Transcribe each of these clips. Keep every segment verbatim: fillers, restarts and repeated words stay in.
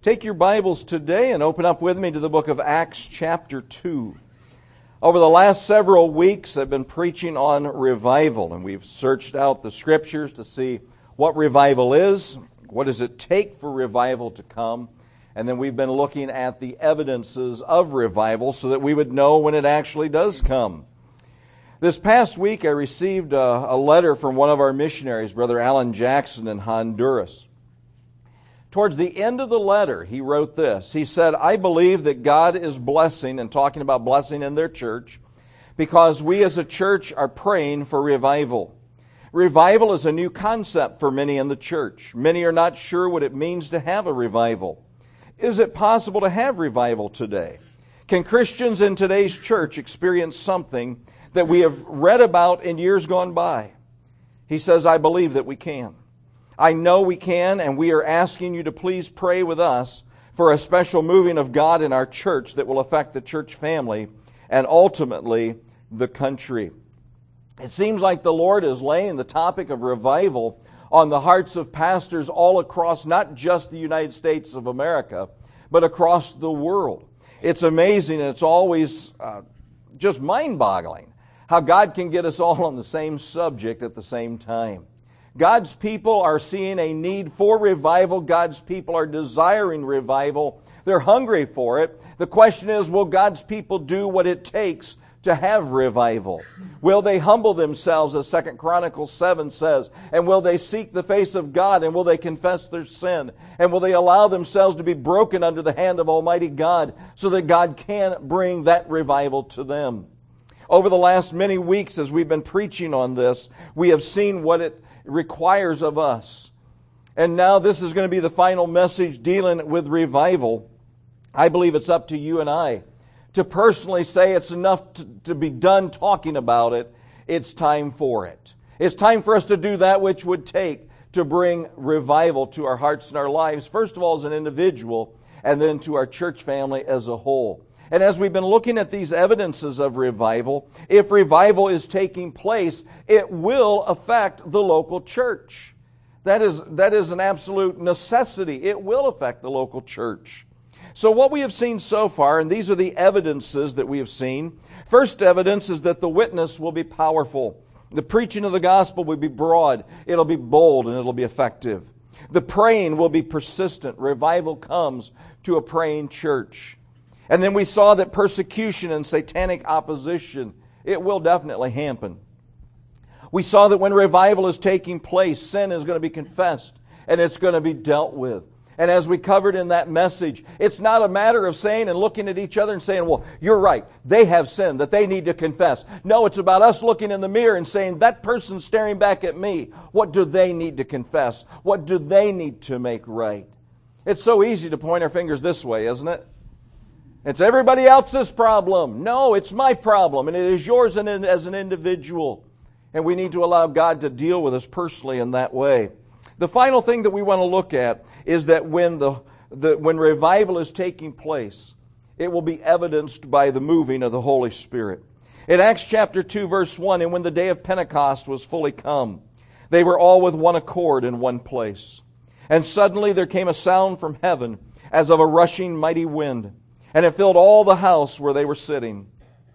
Take your Bibles today and open up with me to the book of Acts chapter two. Over the last several weeks, I've been preaching on revival, and we've searched out the Scriptures to see what revival is, what does it take for revival to come, and then we've been looking at the evidences of revival so that we would know when it actually does come. This past week, I received a, a letter from one of our missionaries, Brother Alan Jackson in Honduras. Towards the end of the letter, he wrote this. He said, I believe that God is blessing, and talking about blessing in their church, because we as a church are praying for revival. Revival is a new concept for many in the church. Many are not sure what it means to have a revival. Is it possible to have revival today? Can Christians in today's church experience something that we have read about in years gone by? He says, I believe that we can. I know we can, and we are asking you to please pray with us for a special moving of God in our church that will affect the church family and ultimately the country. It seems like the Lord is laying the topic of revival on the hearts of pastors all across not just the United States of America, but across the world. It's amazing, and it's always uh, just mind-boggling how God can get us all on the same subject at the same time. God's people are seeing a need for revival. God's people are desiring revival. They're hungry for it. The question is, will God's people do what it takes to have revival? Will they humble themselves, as Second Chronicles seven says? And will they seek the face of God? And will they confess their sin? And will they allow themselves to be broken under the hand of Almighty God so that God can bring that revival to them? Over the last many weeks, as we've been preaching on this, we have seen what it requires of us. And now this is going to be the final message dealing with revival. I believe it's up to you and I to personally say it's enough to, to be done talking about it. It's time for it. It's time for us to do that which would take to bring revival to our hearts and our lives, first of all as an individual, and then to our church family as a whole. And as we've been looking at these evidences of revival, if revival is taking place, it will affect the local church. That is, that is an absolute necessity. It will affect the local church. So what we have seen so far, and these are the evidences that we have seen. First evidence is that the witness will be powerful. The preaching of the gospel will be broad. It'll be bold and it'll be effective. The praying will be persistent. Revival comes to a praying church. And then we saw that persecution and satanic opposition, it will definitely happen. We saw that when revival is taking place, sin is going to be confessed and it's going to be dealt with. And as we covered in that message, it's not a matter of saying and looking at each other and saying, well, you're right, they have sinned that they need to confess. No, it's about us looking in the mirror and saying, that person's staring back at me. What do they need to confess? What do they need to make right? It's so easy to point our fingers this way, isn't it? It's everybody else's problem. No, it's my problem, and it is yours as an individual. And we need to allow God to deal with us personally in that way. The final thing that we want to look at is that when the, the when revival is taking place, it will be evidenced by the moving of the Holy Spirit. In Acts chapter two, verse one, and when the day of Pentecost was fully come, they were all with one accord in one place. And suddenly there came a sound from heaven as of a rushing mighty wind, and it filled all the house where they were sitting.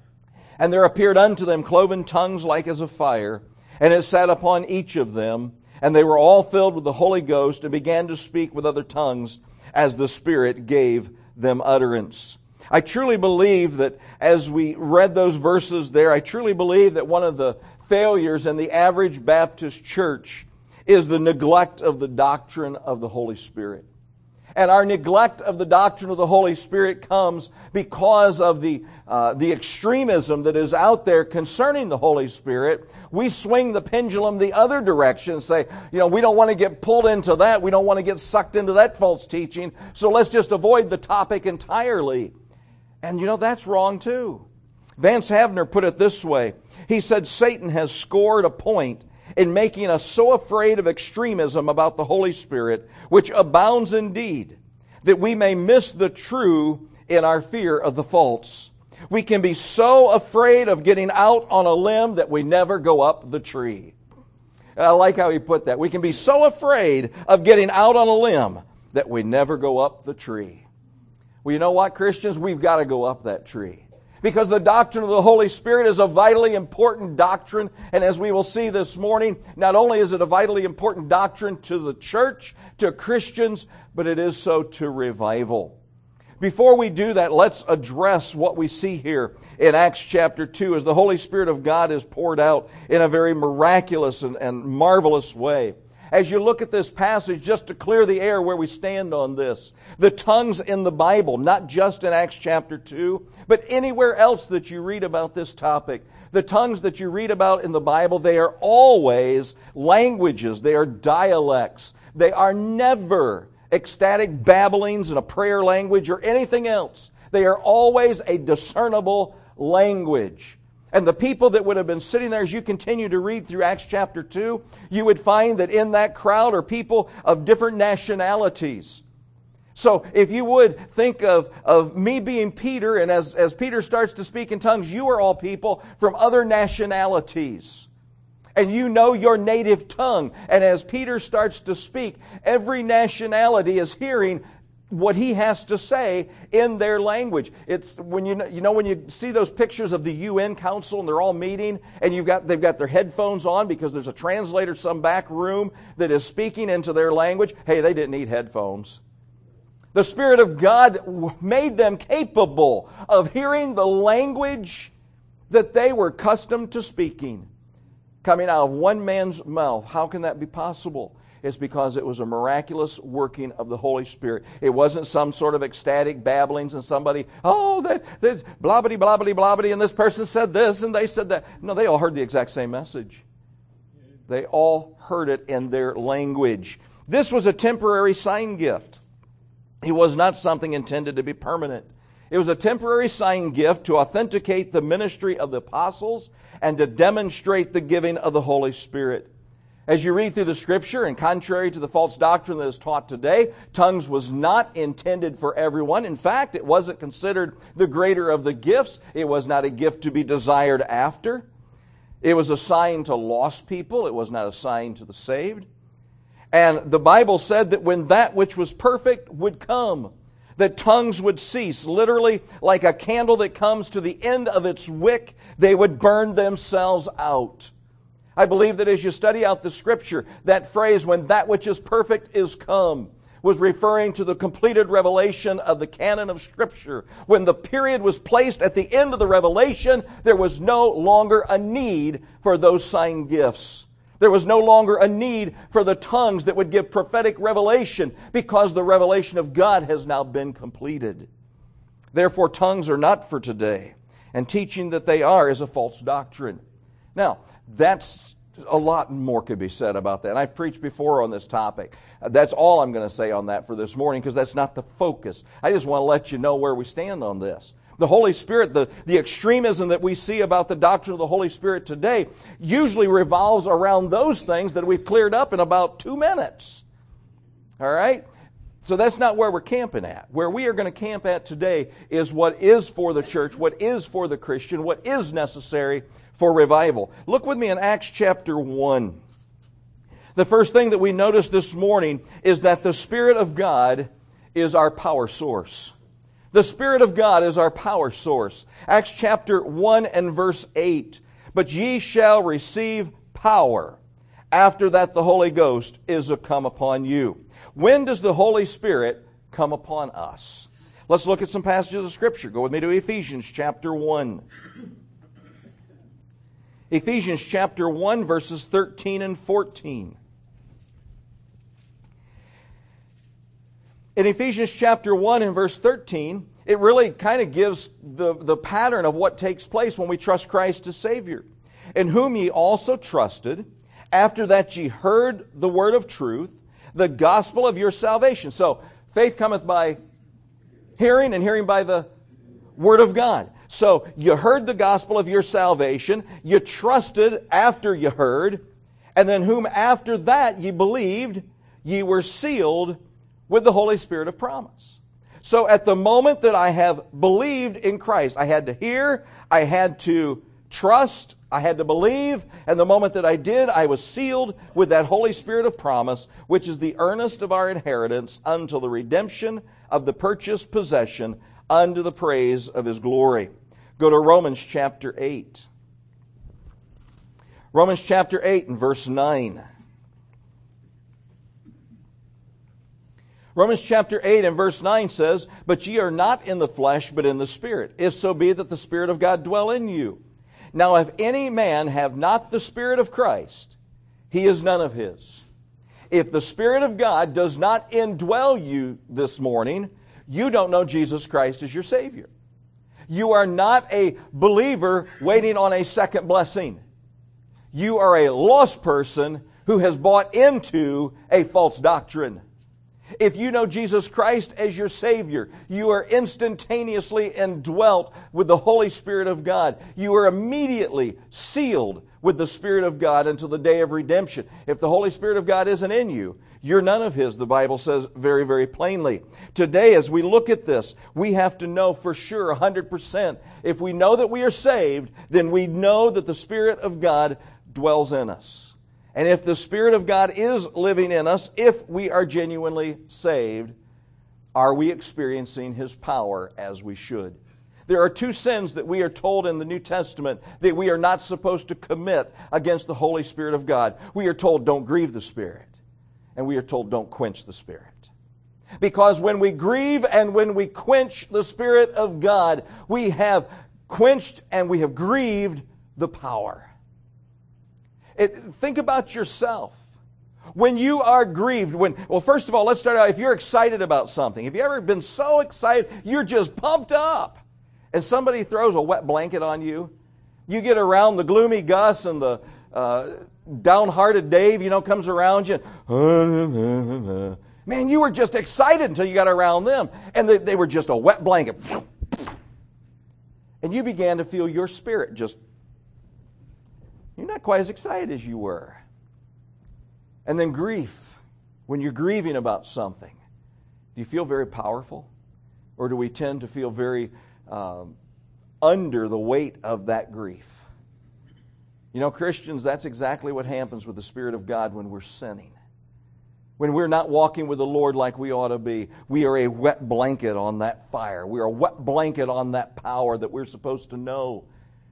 And there appeared unto them cloven tongues like as of fire, and it sat upon each of them. And they were all filled with the Holy Ghost and began to speak with other tongues as the Spirit gave them utterance. I truly believe that as we read those verses there, I truly believe that one of the failures in the average Baptist church is the neglect of the doctrine of the Holy Spirit. And our neglect of the doctrine of the Holy Spirit comes because of the uh, the extremism that is out there concerning the Holy Spirit. We swing the pendulum the other direction and say, you know, we don't want to get pulled into that. We don't want to get sucked into that false teaching. So let's just avoid the topic entirely. And you know, that's wrong too. Vance Havner put it this way. He said, Satan has scored a point in making us so afraid of extremism about the Holy Spirit, which abounds indeed, that we may miss the true in our fear of the false. We can be so afraid of getting out on a limb that we never go up the tree. And I like how he put that. We can be so afraid of getting out on a limb that we never go up the tree. Well, you know what, Christians? We've got to go up that tree. Because the doctrine of the Holy Spirit is a vitally important doctrine. And as we will see this morning, not only is it a vitally important doctrine to the church, to Christians, but it is so to revival. Before we do that, let's address what we see here in Acts chapter two as the Holy Spirit of God is poured out in a very miraculous and, and marvelous way. As you look at this passage, just to clear the air where we stand on this, the tongues in the Bible, not just in Acts chapter two, but anywhere else that you read about this topic, the tongues that you read about in the Bible, they are always languages, they are dialects, they are never ecstatic babblings in a prayer language or anything else. They are always a discernible language. And the people that would have been sitting there, as you continue to read through Acts chapter two, you would find that in that crowd are people of different nationalities. So if you would think of, of me being Peter, and as, as Peter starts to speak in tongues, you are all people from other nationalities. And you know your native tongue. And as Peter starts to speak, every nationality is hearing what he has to say in their language. It's when you know, you know when you see those pictures of the U N Council and they're all meeting and you've got they've got their headphones on because there's a translator some back room that is speaking into their language. Hey, they didn't need headphones. The Spirit of God made them capable of hearing the language that they were accustomed to speaking coming out of one man's mouth. How can that be possible? It's because it was a miraculous working of the Holy Spirit. It wasn't some sort of ecstatic babblings and somebody, oh, that, that's blobbity, blobbity, blobbity, and this person said this and they said that. No, they all heard the exact same message. They all heard it in their language. This was a temporary sign gift. It was not something intended to be permanent. It was a temporary sign gift to authenticate the ministry of the apostles and to demonstrate the giving of the Holy Spirit. As you read through the Scripture, and contrary to the false doctrine that is taught today, tongues was not intended for everyone. In fact, it wasn't considered the greater of the gifts. It was not a gift to be desired after. It was a sign to lost people. It was not a sign to the saved. And the Bible said that when that which was perfect would come, that tongues would cease. Literally, like a candle that comes to the end of its wick, they would burn themselves out. I believe that as you study out the Scripture, that phrase, when that which is perfect is come, was referring to the completed revelation of the canon of Scripture. When the period was placed at the end of the revelation, there was no longer a need for those sign gifts. There was no longer a need for the tongues that would give prophetic revelation because the revelation of God has now been completed. Therefore, tongues are not for today, and teaching that they are is a false doctrine. Now, that's a lot more could be said about that. And I've preached before on this topic. That's all I'm going to say on that for this morning because that's not the focus. I just want to let you know where we stand on this. The Holy Spirit, the, the extremism that we see about the doctrine of the Holy Spirit today usually revolves around those things that we've cleared up in about two minutes. All right? So that's not where we're camping at. Where we are going to camp at today is what is for the church, what is for the Christian, what is necessary for revival. Look with me in Acts chapter one. The first thing that we notice this morning is that the Spirit of God is our power source. The Spirit of God is our power source. Acts chapter one and verse eight. But ye shall receive power after that the Holy Ghost is come upon you. When does the Holy Spirit come upon us? Let's look at some passages of Scripture. Go with me to Ephesians chapter one. Ephesians chapter one, verses thirteen and fourteen. In Ephesians chapter one and verse thirteen, it really kind of gives the, the pattern of what takes place when we trust Christ as Savior. In whom ye also trusted, after that ye heard the word of truth, the gospel of your salvation. So, faith cometh by hearing, and hearing by the word of God. So, you heard the gospel of your salvation, you trusted after you heard, and then whom after that ye believed, ye were sealed with the Holy Spirit of promise. So at the moment that I have believed in Christ, I had to hear, I had to trust, I had to believe, and the moment that I did, I was sealed with that Holy Spirit of promise, which is the earnest of our inheritance until the redemption of the purchased possession unto the praise of His glory. Go to Romans chapter eight. Romans chapter eight and verse nine. Romans chapter eight and verse nine says, "But ye are not in the flesh, but in the Spirit, if so be that the Spirit of God dwell in you. Now if any man have not the Spirit of Christ, he is none of His." If the Spirit of God does not indwell you this morning, you don't know Jesus Christ as your Savior. You are not a believer waiting on a second blessing. You are a lost person who has bought into a false doctrine. If you know Jesus Christ as your Savior, you are instantaneously indwelt with the Holy Spirit of God. You are immediately sealed with the Spirit of God until the day of redemption. If the Holy Spirit of God isn't in you, you're none of His, the Bible says very, very plainly. Today, as we look at this, we have to know for sure, one hundred percent. If we know that we are saved, then we know that the Spirit of God dwells in us. And if the Spirit of God is living in us, if we are genuinely saved, are we experiencing His power as we should? There are two sins that we are told in the New Testament that we are not supposed to commit against the Holy Spirit of God. We are told, don't grieve the Spirit. And we are told, don't quench the Spirit. Because when we grieve and when we quench the Spirit of God, we have quenched and we have grieved the power. It, think about yourself. When you are grieved, when, well, first of all, let's start out, if you're excited about something, have you ever been so excited, you're just pumped up, and somebody throws a wet blanket on you, you get around the gloomy Gus and the uh, downhearted Dave, you know, comes around you, and, man, you were just excited until you got around them, and they, they were just a wet blanket, and you began to feel your spirit just, you're not quite as excited as you were. And then grief, when you're grieving about something, do you feel very powerful? Or do we tend to feel very um, under the weight of that grief? You know, Christians, that's exactly what happens with the Spirit of God when we're sinning. When we're not walking with the Lord like we ought to be, we are a wet blanket on that fire. We are a wet blanket on that power that we're supposed to know.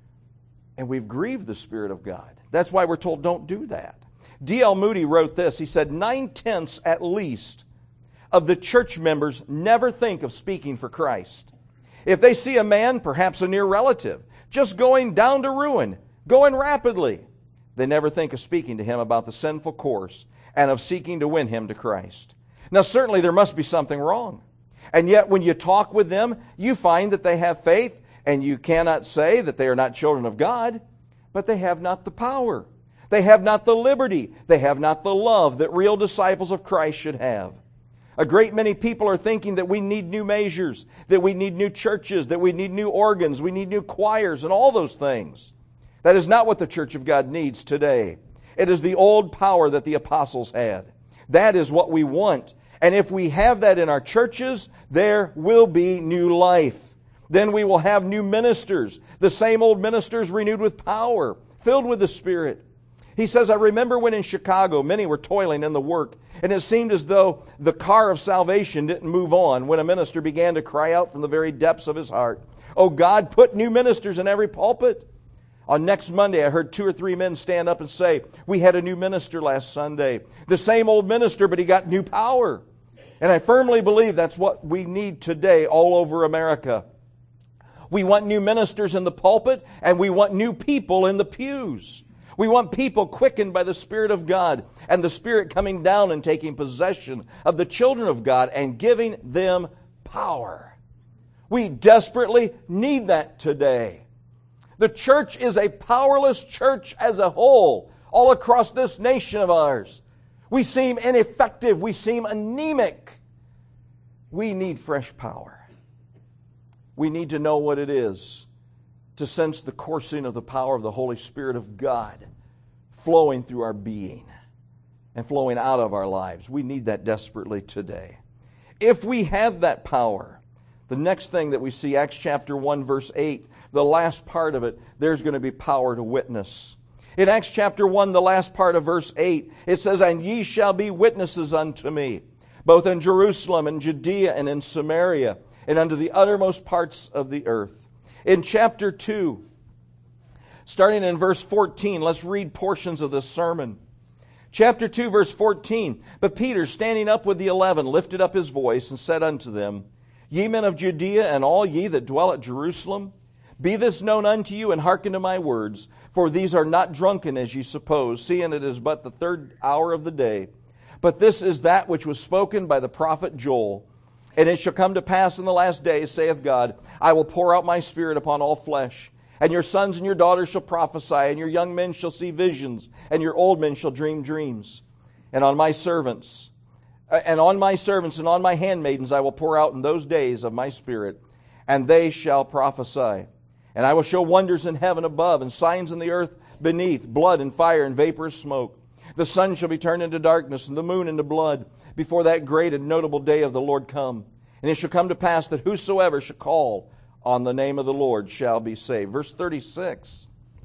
And we've grieved the Spirit of God. That's why we're told don't do that. D L Moody wrote this. He said, nine-tenths at least of the church members never think of speaking for Christ. If they see a man, perhaps a near relative, just going down to ruin, going rapidly, they never think of speaking to him about the sinful course and of seeking to win him to Christ. Now, certainly there must be something wrong. And yet when you talk with them, you find that they have faith. And you cannot say that they are not children of God, but they have not the power. They have not the liberty. They have not the love that real disciples of Christ should have. A great many people are thinking that we need new measures, that we need new churches, that we need new organs, we need new choirs, and all those things. That is not what the Church of God needs today. It is the old power that the apostles had. That is what we want. And if we have that in our churches, there will be new life. Then we will have new ministers, the same old ministers renewed with power, filled with the Spirit. He says, I remember when in Chicago many were toiling in the work, and it seemed as though the car of salvation didn't move on when a minister began to cry out from the very depths of his heart, "Oh God, put new ministers in every pulpit." On next Monday, I heard two or three men stand up and say, "We had a new minister last Sunday. The same old minister, but he got new power." And I firmly believe that's what we need today all over America. We want new ministers in the pulpit, and we want new people in the pews. We want people quickened by the Spirit of God, and the Spirit coming down and taking possession of the children of God and giving them power. We desperately need that today. The church is a powerless church as a whole, all across this nation of ours. We seem ineffective. We seem anemic. We need fresh power. We need to know what it is to sense the coursing of the power of the Holy Spirit of God flowing through our being and flowing out of our lives. We need that desperately today. If we have that power, the next thing that we see, Acts chapter one, verse eight, the last part of it, there's going to be power to witness. In Acts chapter one, the last part of verse eight, it says, "And ye shall be witnesses unto me, both in Jerusalem and Judea and in Samaria, and unto the uttermost parts of the earth." In chapter two, starting in verse fourteen, let's read portions of this sermon. Chapter two, verse fourteen, "But Peter, standing up with the eleven, lifted up his voice and said unto them, Ye men of Judea, and all ye that dwell at Jerusalem, be this known unto you, and hearken to my words. For these are not drunken, as ye suppose, seeing it is but the third hour of the day. But this is that which was spoken by the prophet Joel. And it shall come to pass in the last days, saith God, I will pour out my Spirit upon all flesh. And your sons and your daughters shall prophesy, and your young men shall see visions, and your old men shall dream dreams. And on my servants, and on my servants and on my handmaidens I will pour out in those days of my Spirit, and they shall prophesy. And I will show wonders in heaven above, and signs in the earth beneath, blood and fire and vaporous smoke. The sun shall be turned into darkness, and the moon into blood, before that great and notable day of the Lord come. And it shall come to pass that whosoever shall call on the name of the Lord shall be saved. Verse thirty-six.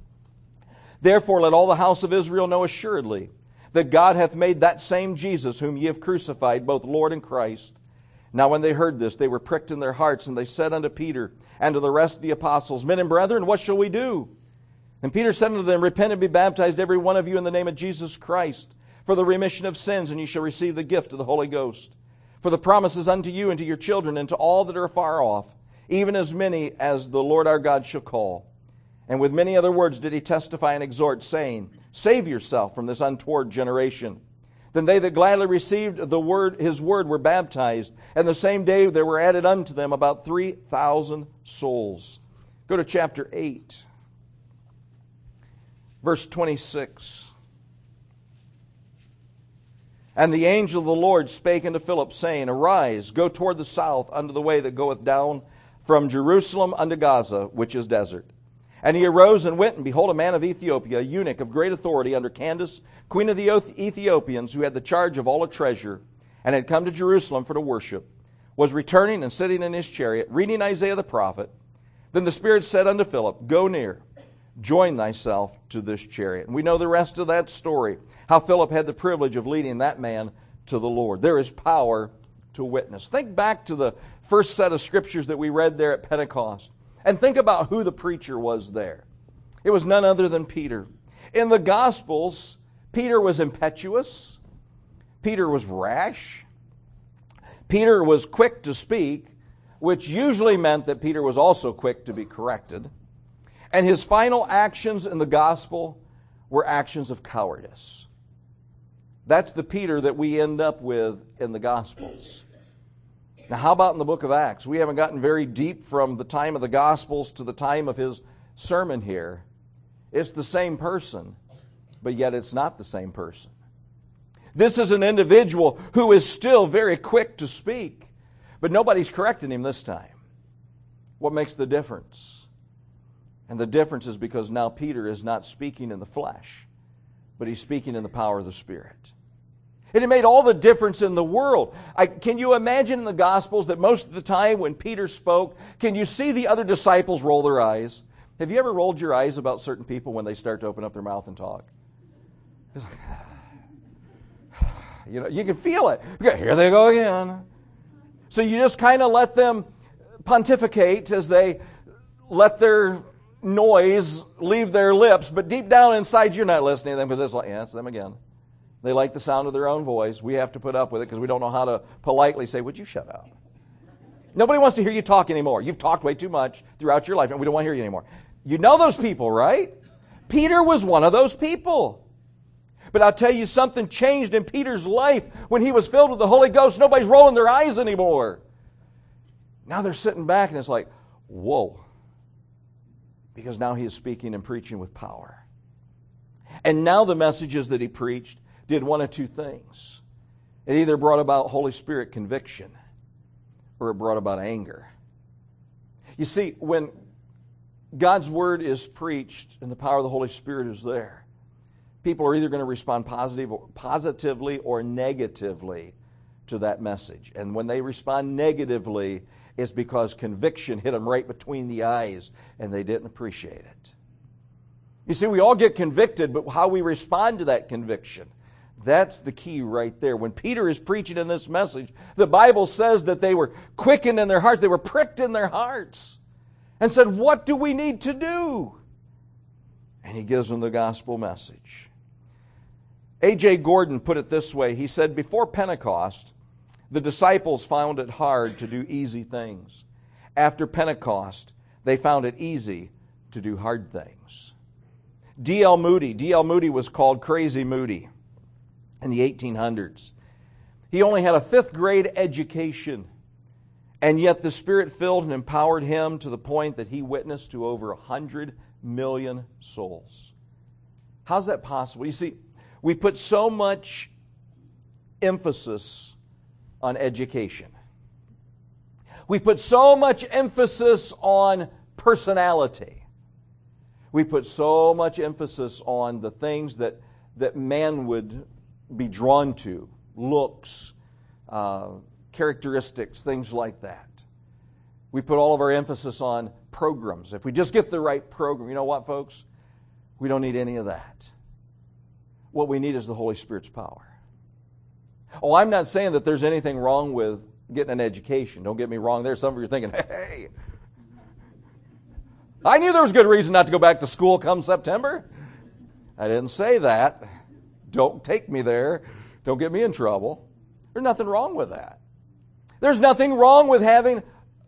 Therefore let all the house of Israel know assuredly that God hath made that same Jesus whom ye have crucified, both Lord and Christ. Now when they heard this, they were pricked in their hearts, and they said unto Peter and to the rest of the apostles, Men and brethren, what shall we do? And Peter said unto them, Repent and be baptized every one of you in the name of Jesus Christ, for the remission of sins, and ye shall receive the gift of the Holy Ghost. For the promise is unto you and to your children and to all that are afar off, even as many as the Lord our God shall call. And with many other words did he testify and exhort, saying, Save yourself from this untoward generation. Then they that gladly received the word, his word were baptized, and the same day there were added unto them about three thousand souls. Go to chapter eight, verse twenty-six. And the angel of the Lord spake unto Philip, saying, Arise, go toward the south unto the way that goeth down from Jerusalem unto Gaza, which is desert. And he arose and went, and behold, a man of Ethiopia, a eunuch of great authority under Candace, queen of the Ethiopians, who had the charge of all a treasure, and had come to Jerusalem for to worship, was returning and sitting in his chariot, reading Isaiah the prophet. Then the Spirit said unto Philip, Go near, join thyself to this chariot. And we know the rest of that story, how Philip had the privilege of leading that man to the Lord. There is power to witness. Think back to the first set of scriptures that we read there at Pentecost. And think about who the preacher was there. It was none other than Peter. In the Gospels, Peter was impetuous. Peter was rash. Peter was quick to speak, which usually meant that Peter was also quick to be corrected. And his final actions in the Gospel were actions of cowardice. That's the Peter that we end up with in the Gospels. Now, how about in the book of Acts? We haven't gotten very deep from the time of the Gospels to the time of his sermon here. It's the same person, but yet it's not the same person. This is an individual who is still very quick to speak, but nobody's correcting him this time. What makes the difference? And the difference is because now Peter is not speaking in the flesh, but he's speaking in the power of the Spirit. And it made all the difference in the world. I, can you imagine in the Gospels that most of the time when Peter spoke, can you see the other disciples roll their eyes? Have you ever rolled your eyes about certain people when they start to open up their mouth and talk? It's like, you know, you can feel it. Here they go again. So you just kind of let them pontificate as they let their noise leave their lips, but deep down inside you're not listening to them because it's like, yeah, it's them again. They like the sound of their own voice. We have to put up with it because we don't know how to politely say, would you shut up? Nobody wants to hear you talk anymore. You've talked way too much throughout your life, and we don't want to hear you anymore. You know those people, right? Peter was one of those people. But I'll tell you, something changed in Peter's life when he was filled with the Holy Ghost. Nobody's rolling their eyes anymore. Now they're sitting back, and it's like, whoa. Because now he is speaking and preaching with power. And now the messages that he preached did one of two things. It either brought about Holy Spirit conviction or it brought about anger. You see, when God's Word is preached and the power of the Holy Spirit is there, people are either going to respond positive, positively or negatively to that message. And when they respond negatively, it's because conviction hit them right between the eyes and they didn't appreciate it. You see, we all get convicted, but how we respond to that conviction, that's the key right there. When Peter is preaching in this message, the Bible says that they were quickened in their hearts, they were pricked in their hearts, and said, what do we need to do? And he gives them the gospel message. A J Gordon put it this way. He said, before Pentecost, the disciples found it hard to do easy things. After Pentecost, they found it easy to do hard things. D L Moody. D L Moody was called Crazy Moody in the eighteen hundreds. He only had a fifth grade education, and yet the Spirit filled and empowered him to the point that he witnessed to over a hundred million souls. How's that possible? You see, we put so much emphasis on education. We put so much emphasis on personality. We put so much emphasis on the things that, that man would be drawn to, looks, uh, characteristics, things like that. We put all of our emphasis on programs. If we just get the right program, you know what, folks? We don't need any of that. What we need is the Holy Spirit's power. Oh, I'm not saying that there's anything wrong with getting an education. Don't get me wrong there. Some of you are thinking, hey, I knew there was good reason not to go back to school come September. I didn't say that. Don't take me there. Don't get me in trouble. There's nothing wrong with that. There's nothing wrong with having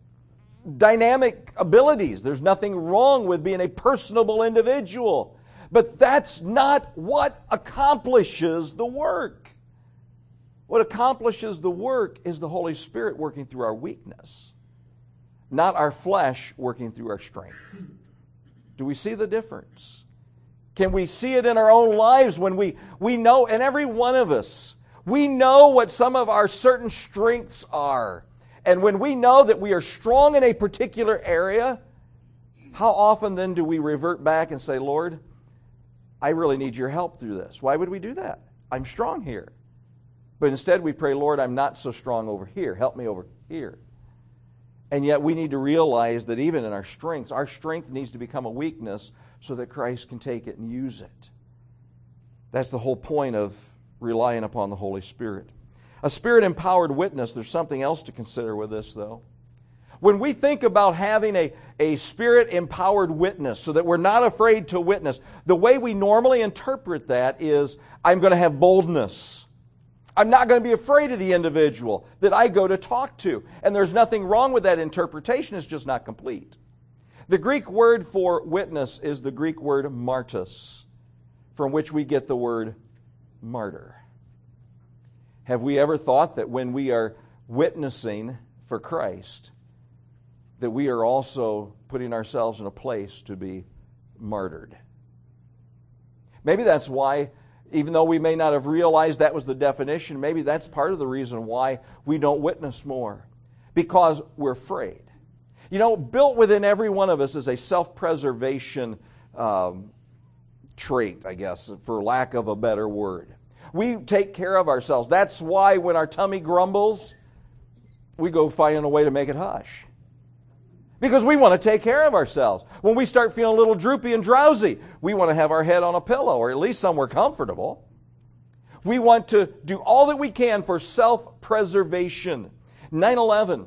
dynamic abilities. There's nothing wrong with being a personable individual. But that's not what accomplishes the work. What accomplishes the work is the Holy Spirit working through our weakness, not our flesh working through our strength. Do we see the difference? Can we see it in our own lives when we, we know, and every one of us, we know what some of our certain strengths are. And when we know that we are strong in a particular area, how often then do we revert back and say, Lord, I really need your help through this? Why would we do that? I'm strong here. But instead we pray, Lord, I'm not so strong over here. Help me over here. And yet we need to realize that even in our strengths, our strength needs to become a weakness so that Christ can take it and use it. That's the whole point of relying upon the Holy Spirit. A Spirit-empowered witness, there's something else to consider with this, though. When we think about having a, a Spirit-empowered witness so that we're not afraid to witness, the way we normally interpret that is, I'm going to have boldness. I'm not going to be afraid of the individual that I go to talk to. And there's nothing wrong with that interpretation. It's just not complete. The Greek word for witness is the Greek word martus, from which we get the word martyr. Have we ever thought that when we are witnessing for Christ, that we are also putting ourselves in a place to be martyred? Maybe that's why, even though we may not have realized that was the definition, maybe that's part of the reason why we don't witness more. Because we're afraid. You know, built within every one of us is a self-preservation um, trait, I guess, for lack of a better word. We take care of ourselves. That's why when our tummy grumbles, we go find a way to make it hush. Because we want to take care of ourselves. When we start feeling a little droopy and drowsy, we want to have our head on a pillow or at least somewhere comfortable. We want to do all that we can for self-preservation. nine eleven.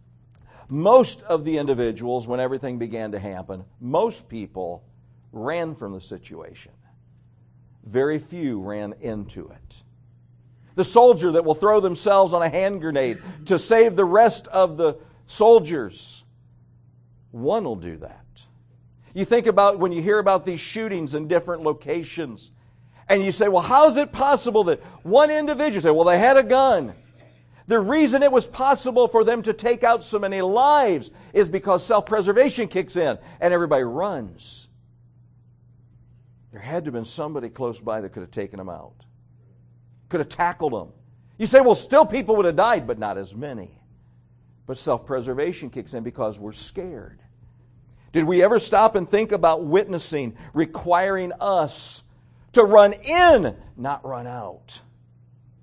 Most of the individuals, when everything began to happen, most people ran from the situation. Very few ran into it. The soldier that will throw themselves on a hand grenade to save the rest of the soldiers, one will do that. You think about when you hear about these shootings in different locations, and you say, well, how is it possible that one individual, say, well, they had a gun. The reason it was possible for them to take out so many lives is because self-preservation kicks in and everybody runs. There had to have been somebody close by that could have taken them out. Could have tackled them. You say, well, still people would have died, but not as many. But self-preservation kicks in because we're scared. Did we ever stop and think about witnessing requiring us to run in, not run out?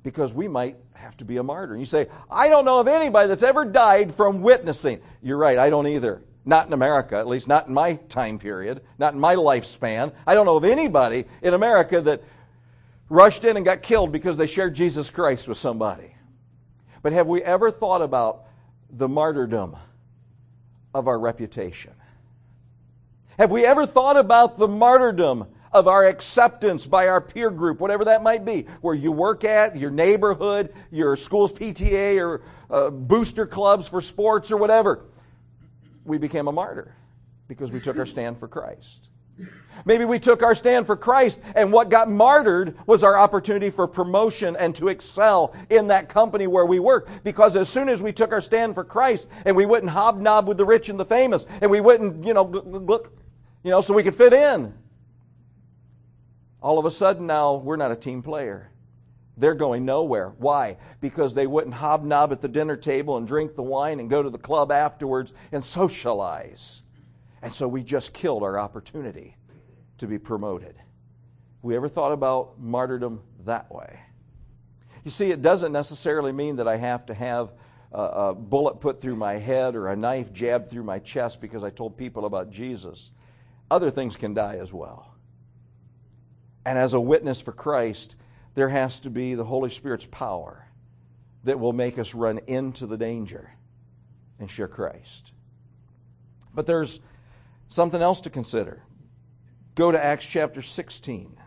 because we might have to be a martyr. And you say, I don't know of anybody that's ever died from witnessing. You're right, I don't either. Not in America, at least not in my time period, not in my lifespan. I don't know of anybody in America that rushed in and got killed because they shared Jesus Christ with somebody. But have we ever thought about the martyrdom of our reputation? Have we ever thought about the martyrdom of our acceptance by our peer group, whatever that might be, where you work at, your neighborhood, your school's P T A or uh, booster clubs for sports or whatever? We became a martyr because we took our stand for Christ. Maybe we took our stand for Christ, and what got martyred was our opportunity for promotion and to excel in that company where we work. Because as soon as we took our stand for Christ, and we wouldn't hobnob with the rich and the famous, and we wouldn't, you know, look, you know, so we could fit in, all of a sudden now we're not a team player. They're going nowhere. Why? Because they wouldn't hobnob at the dinner table and drink the wine and go to the club afterwards and socialize. And so we just killed our opportunity to be promoted. We ever thought about martyrdom that way? You see, it doesn't necessarily mean that I have to have a, a bullet put through my head or a knife jabbed through my chest because I told people about Jesus. Other things can die as well. And as a witness for Christ, there has to be the Holy Spirit's power that will make us run into the danger and share Christ. But there's something else to consider. Go to Acts chapter sixteen.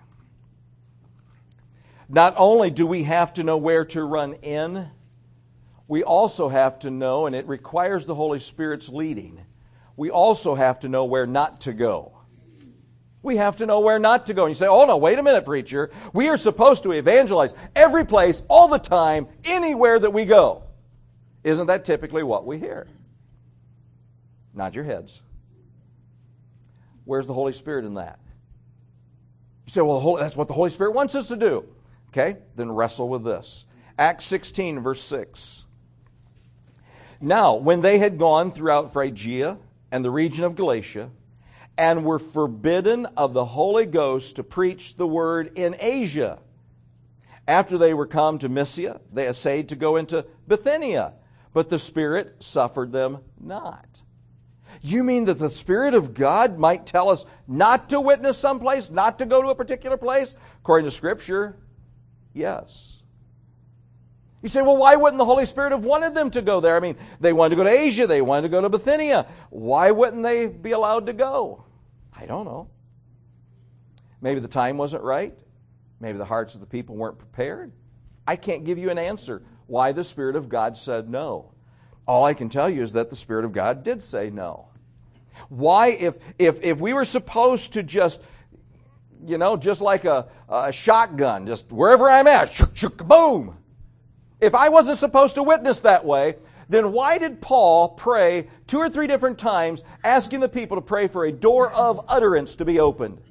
Not only do we have to know where to run in, we also have to know, and it requires the Holy Spirit's leading, we also have to know where not to go. We have to know where not to go. And you say, oh no, wait a minute, preacher. We are supposed to evangelize every place, all the time, anywhere that we go. Isn't that typically what we hear? Nod your heads. Where's the Holy Spirit in that? You say, well, that's what the Holy Spirit wants us to do. Okay, then wrestle with this. Acts sixteen, verse six. Now, when they had gone throughout Phrygia and the region of Galatia, and were forbidden of the Holy Ghost to preach the word in Asia. After they were come to Mysia, they essayed to go into Bithynia, but the Spirit suffered them not. You mean that the Spirit of God might tell us not to witness someplace, not to go to a particular place? According to Scripture, yes. You say, well, why wouldn't the Holy Spirit have wanted them to go there? I mean, they wanted to go to Asia, they wanted to go to Bithynia. Why wouldn't they be allowed to go? I don't know. Maybe the time wasn't right. Maybe the hearts of the people weren't prepared. I can't give you an answer why the Spirit of God said no. All I can tell you is that the Spirit of God did say no. Why, if if if we were supposed to just, you know, just like a, a shotgun, just wherever I'm at, shook, shook, boom. If I wasn't supposed to witness that way, then why did Paul pray two or three different times asking the people to pray for a door of utterance to be opened?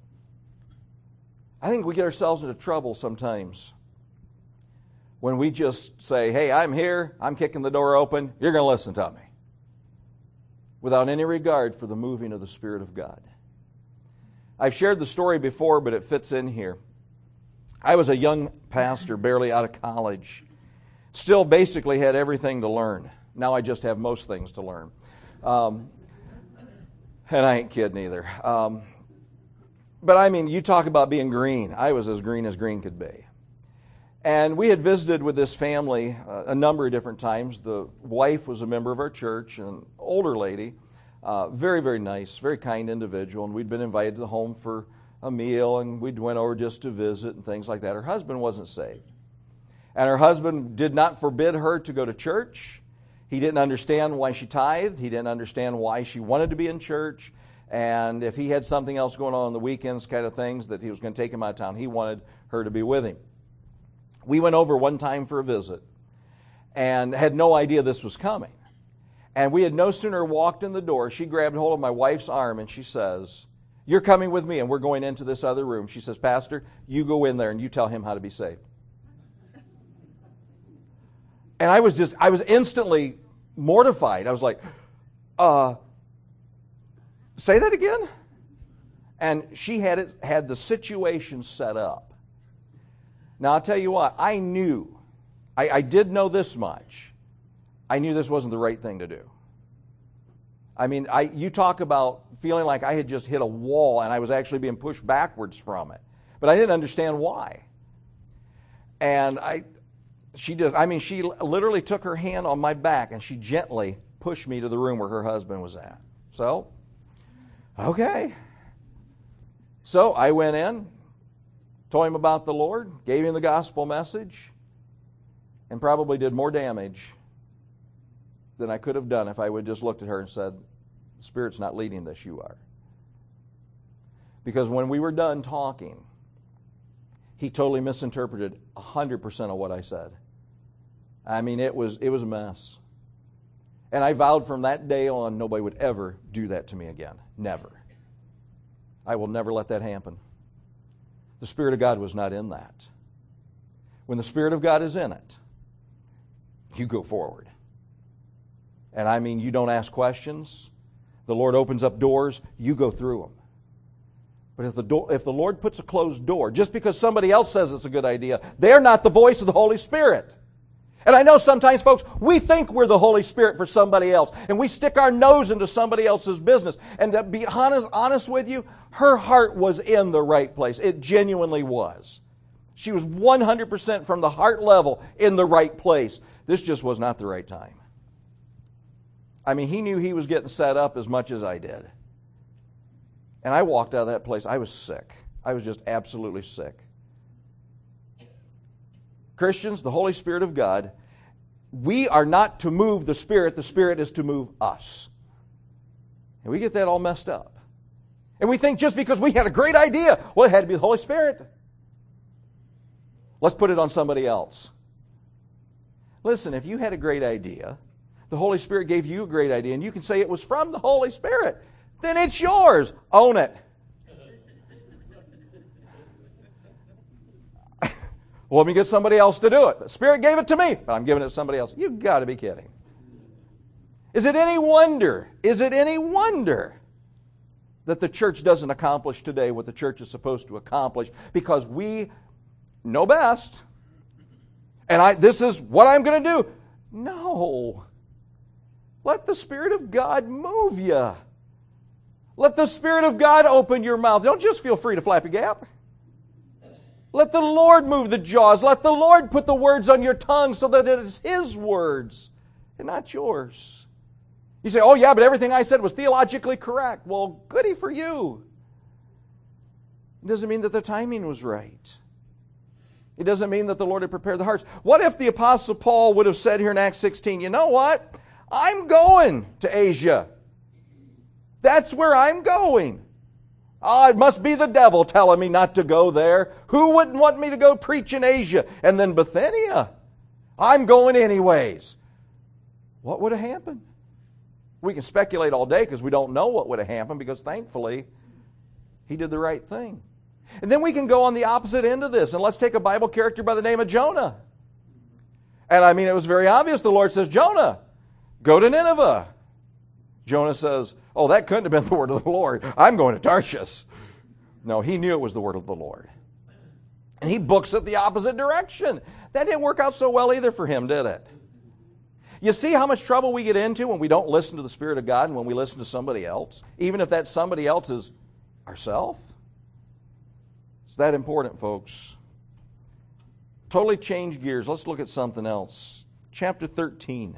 I think we get ourselves into trouble sometimes when we just say, hey, I'm here, I'm kicking the door open, you're going to listen to me, without any regard for the moving of the Spirit of God. I've shared the story before, but it fits in here. I was a young pastor, barely out of college. Still basically had everything to learn. Now I just have most things to learn. Um, and I ain't kidding either. Um, but I mean, you talk about being green. I was as green as green could be. And we had visited with this family uh, a number of different times. The wife was a member of our church, an older lady, uh, very, very nice, very kind individual. And we'd been invited to the home for a meal, and we'd went over just to visit and things like that. Her husband wasn't saved. And her husband did not forbid her to go to church. He didn't understand why she tithed. He didn't understand why she wanted to be in church. And if he had something else going on on the weekends, kind of things, that he was going to take him out of town, he wanted her to be with him. We went over one time for a visit and had no idea this was coming. And we had no sooner walked in the door, she grabbed hold of my wife's arm and she says, you're coming with me and we're going into this other room. She says, Pastor, you go in there and you tell him how to be saved. And I was just, I was instantly mortified. I was like, uh, say that again? And she had it, had the situation set up. Now, I'll tell you what, I knew, I, I did know this much. I knew this wasn't the right thing to do. I mean, I, you talk about feeling like I had just hit a wall and I was actually being pushed backwards from it. But I didn't understand why. And I, she just, I mean, she literally took her hand on my back and she gently pushed me to the room where her husband was at. So, okay. So I went in, told him about the Lord, gave him the gospel message, and probably did more damage than I could have done if I would have just looked at her and said, the Spirit's not leading this, you are. Because when we were done talking, he totally misinterpreted one hundred percent of what I said. I mean, it was it was a mess. And I vowed from that day on, nobody would ever do that to me again. Never. I will never let that happen. The Spirit of God was not in that. When the Spirit of God is in it, you go forward. And I mean, you don't ask questions. The Lord opens up doors, you go through them. But if the door, if the Lord puts a closed door, just because somebody else says it's a good idea, they're not the voice of the Holy Spirit. And I know sometimes, folks, we think we're the Holy Spirit for somebody else, and we stick our nose into somebody else's business. And to be honest, honest with you, her heart was in the right place. It genuinely was. She was one hundred percent from the heart level in the right place. This just was not the right time. I mean, he knew he was getting set up as much as I did. And I walked out of that place. I was sick. I was just absolutely sick. Christians, the Holy Spirit of God, we are not to move the Spirit. The Spirit is to move us. And we get that all messed up. And we think just because we had a great idea, well, it had to be the Holy Spirit. Let's put it on somebody else. Listen, if you had a great idea, the Holy Spirit gave you a great idea, and you can say it was from the Holy Spirit, then it's yours. Own it. Well, let me get somebody else to do it. The Spirit gave it to me, but I'm giving it to somebody else. You've got to be kidding. Is it any wonder, is it any wonder that the church doesn't accomplish today what the church is supposed to accomplish? Because we know best. And I, this is what I'm going to do. No. Let the Spirit of God move you. Let the Spirit of God open your mouth. Don't just feel free to flap your gap. Let the Lord move the jaws. Let the Lord put the words on your tongue so that it is His words and not yours. You say, oh yeah, but everything I said was theologically correct. Well, goody for you. It doesn't mean that the timing was right. It doesn't mean that the Lord had prepared the hearts. What if the Apostle Paul would have said here in Acts sixteen, you know what? I'm going to Asia. That's where I'm going. Oh, it must be the devil telling me not to go there. Who wouldn't want me to go preach in Asia? And then Bithynia. I'm going anyways. What would have happened? We can speculate all day because we don't know what would have happened, because thankfully he did the right thing. And then we can go on the opposite end of this, and let's take a Bible character by the name of Jonah. And I mean, it was very obvious. The Lord says, Jonah, go to Nineveh. Jonah says, oh, that couldn't have been the word of the Lord. I'm going to Tarshish. No, he knew it was the word of the Lord. And he books it the opposite direction. That didn't work out so well either for him, did it? You see how much trouble we get into when we don't listen to the Spirit of God and when we listen to somebody else, even if that somebody else is ourselves? It's that important, folks. Totally change gears. Let's look at something else. Chapter thirteen.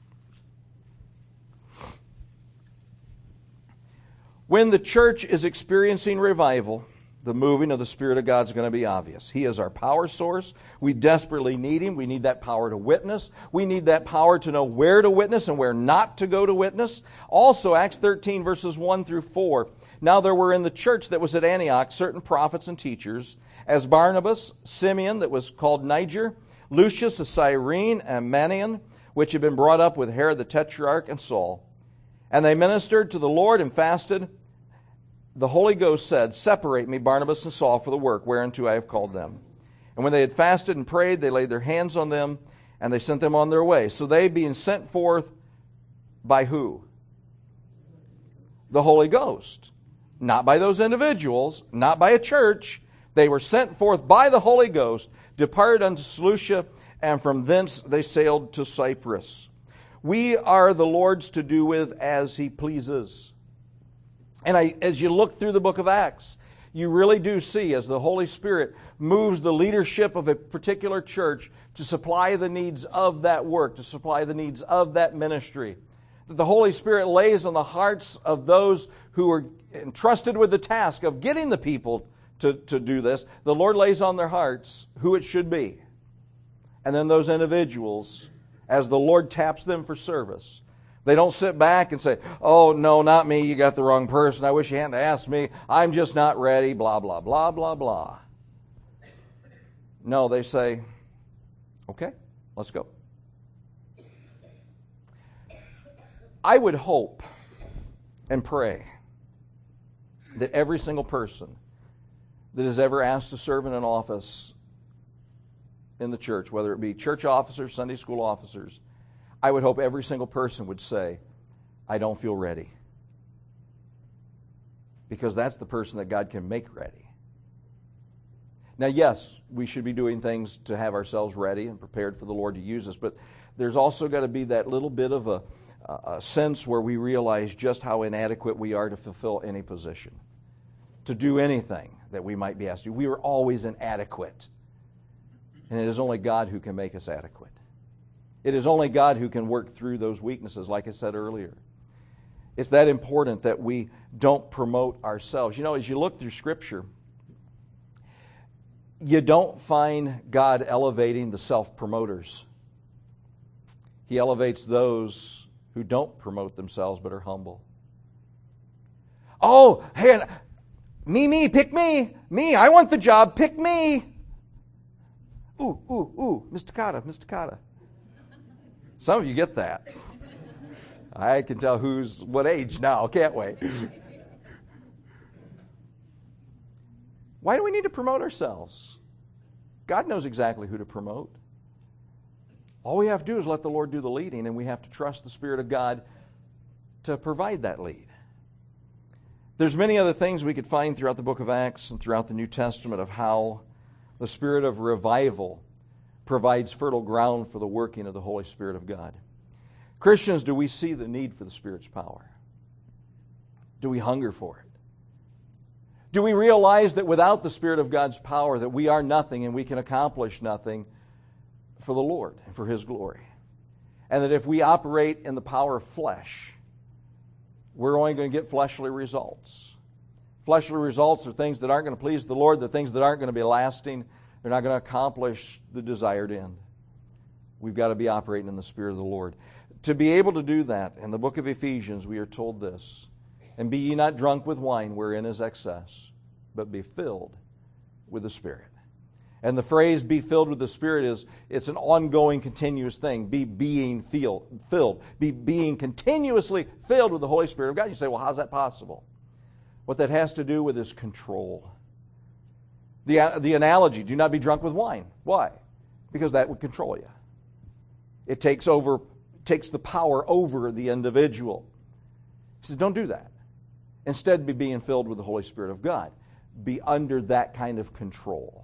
When the church is experiencing revival, the moving of the Spirit of God is going to be obvious. He is our power source. We desperately need Him. We need that power to witness. We need that power to know where to witness and where not to go to witness. Also, Acts thirteen, verses one through four. Now there were in the church that was at Antioch certain prophets and teachers, as Barnabas, Simeon, that was called Niger, Lucius of Cyrene, and Manaen, which had been brought up with Herod the Tetrarch, and Saul. And they ministered to the Lord and fasted. The Holy Ghost said, separate me, Barnabas and Saul, for the work whereunto I have called them. And when they had fasted and prayed, they laid their hands on them, and they sent them on their way. So they, being sent forth by who? The Holy Ghost. Not by those individuals, not by a church. They were sent forth by the Holy Ghost, departed unto Seleucia, and from thence they sailed to Cyprus. We are the Lord's to do with as He pleases. And I, as you look through the book of Acts, you really do see as the Holy Spirit moves the leadership of a particular church to supply the needs of that work, to supply the needs of that ministry, that the Holy Spirit lays on the hearts of those who are entrusted with the task of getting the people to, to do this. The Lord lays on their hearts who it should be. And then those individuals, as the Lord taps them for service, they don't sit back and say, oh, no, not me, you got the wrong person, I wish you hadn't asked me, I'm just not ready, blah, blah, blah, blah, blah. No, they say, okay, let's go. I would hope and pray that every single person that is ever asked to serve in an office in the church, whether it be church officers, Sunday school officers, I would hope every single person would say, I don't feel ready. Because that's the person that God can make ready. Now, yes, we should be doing things to have ourselves ready and prepared for the Lord to use us, but there's also got to be that little bit of a, a sense where we realize just how inadequate we are to fulfill any position, to do anything that we might be asked to do. We are always inadequate. And it is only God who can make us adequate. It is only God who can work through those weaknesses, like I said earlier. It's that important that we don't promote ourselves. You know, as you look through Scripture, you don't find God elevating the self-promoters. He elevates those who don't promote themselves but are humble. Oh, hey, me, me, pick me. Me, I want the job, pick me. Ooh, ooh, ooh, Mister Cotta, Mister Cotta. Some of you get that. I can tell who's what age now, can't we? Why do we need to promote ourselves? God knows exactly who to promote. All we have to do is let the Lord do the leading, and we have to trust the Spirit of God to provide that lead. There's many other things we could find throughout the book of Acts and throughout the New Testament of how the Spirit of revival provides fertile ground for the working of the Holy Spirit of God. Christians, do we see the need for the Spirit's power? Do we hunger for it? Do we realize that without the Spirit of God's power that we are nothing and we can accomplish nothing for the Lord and for His glory? And that if we operate in the power of flesh, we're only going to get fleshly results. Fleshly results are things that aren't going to please the Lord. They're things that aren't going to be lasting. They're not going to accomplish the desired end. We've got to be operating in the Spirit of the Lord. To be able to do that, in the book of Ephesians, we are told this, and be ye not drunk with wine wherein is excess, but be filled with the Spirit. And the phrase be filled with the Spirit is, it's an ongoing, continuous thing. Be being feel, filled. Be being continuously filled with the Holy Spirit of God. You say, well, how's that possible? What that has to do with is control. The, the analogy, do not be drunk with wine. Why? Because that would control you. It takes over, takes the power over the individual. He says, don't do that. Instead, be being filled with the Holy Spirit of God. Be under that kind of control.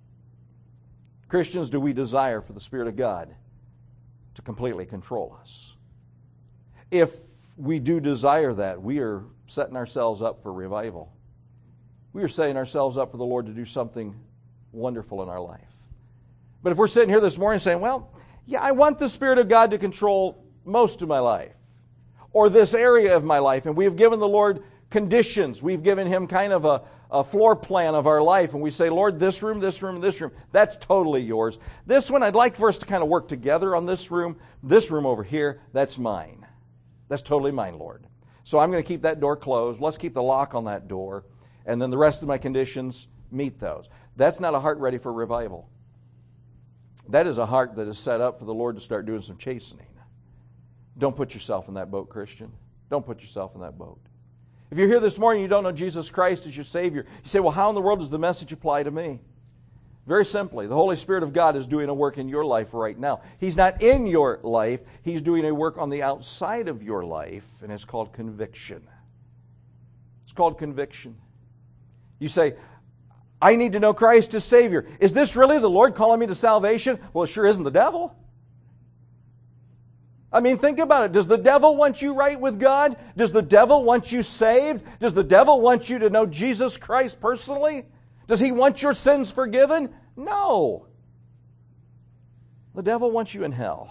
Christians, do we desire for the Spirit of God to completely control us? If we do desire that, we are setting ourselves up for revival. We are setting ourselves up for the Lord to do something wonderful in our life. But if we're sitting here this morning saying, well, yeah, I want the Spirit of God to control most of my life, or this area of my life, and we have given the Lord conditions. We've given Him kind of a, a floor plan of our life, and we say, Lord, this room, this room, this room, that's totally yours. This one, I'd like for us to kind of work together on this room. This room over here, that's mine. That's totally mine, Lord. So I'm going to keep that door closed. Let's keep the lock on that door. And then the rest of my conditions, meet those. That's not a heart ready for revival. That is a heart that is set up for the Lord to start doing some chastening. Don't put yourself in that boat, Christian. Don't put yourself in that boat. If you're here this morning and you don't know Jesus Christ as your Savior, you say, well, how in the world does the message apply to me? Very simply, the Holy Spirit of God is doing a work in your life right now. He's not in your life. He's doing a work on the outside of your life, and it's called conviction. It's called conviction. You say, I need to know Christ as Savior. Is this really the Lord calling me to salvation? Well, it sure isn't the devil. I mean, think about it. Does the devil want you right with God? Does the devil want you saved? Does the devil want you to know Jesus Christ personally? Does he want your sins forgiven? No. The devil wants you in hell.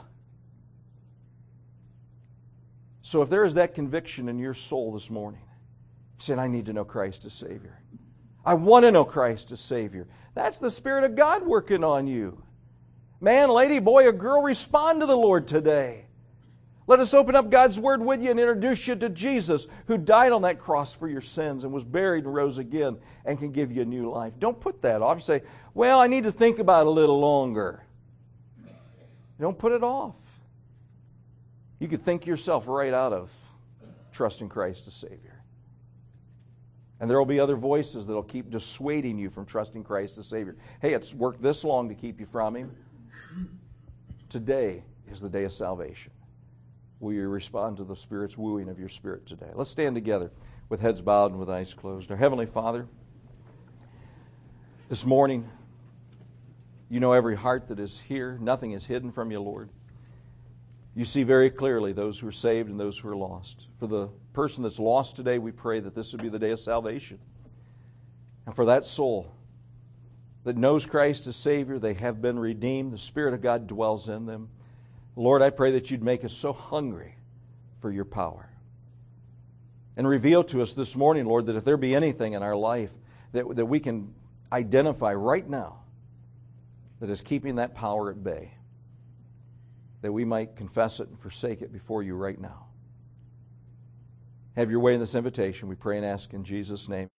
So if there is that conviction in your soul this morning, saying, I need to know Christ as Savior. I want to know Christ as Savior. That's the Spirit of God working on you. Man, lady, boy, or girl, respond to the Lord today. Let us open up God's Word with you and introduce you to Jesus, who died on that cross for your sins and was buried and rose again and can give you a new life. Don't put that off. Say, well, I need to think about it a little longer. Don't put it off. You could think yourself right out of trusting Christ as Savior. And there will be other voices that will keep dissuading you from trusting Christ as Savior. Hey, it's worked this long to keep you from Him. Today is the day of salvation. Will you respond to the Spirit's wooing of your spirit today? Let's stand together with heads bowed and with eyes closed. Our Heavenly Father, this morning, you know every heart that is here. Nothing is hidden from you, Lord. You see very clearly those who are saved and those who are lost. For the person that's lost today, we pray that this would be the day of salvation. And for that soul that knows Christ as Savior, they have been redeemed. The Spirit of God dwells in them. Lord, I pray that you'd make us so hungry for your power. And reveal to us this morning, Lord, that if there be anything in our life that, that we can identify right now that is keeping that power at bay, that we might confess it and forsake it before you right now. Have your way in this invitation, we pray and ask in Jesus' name.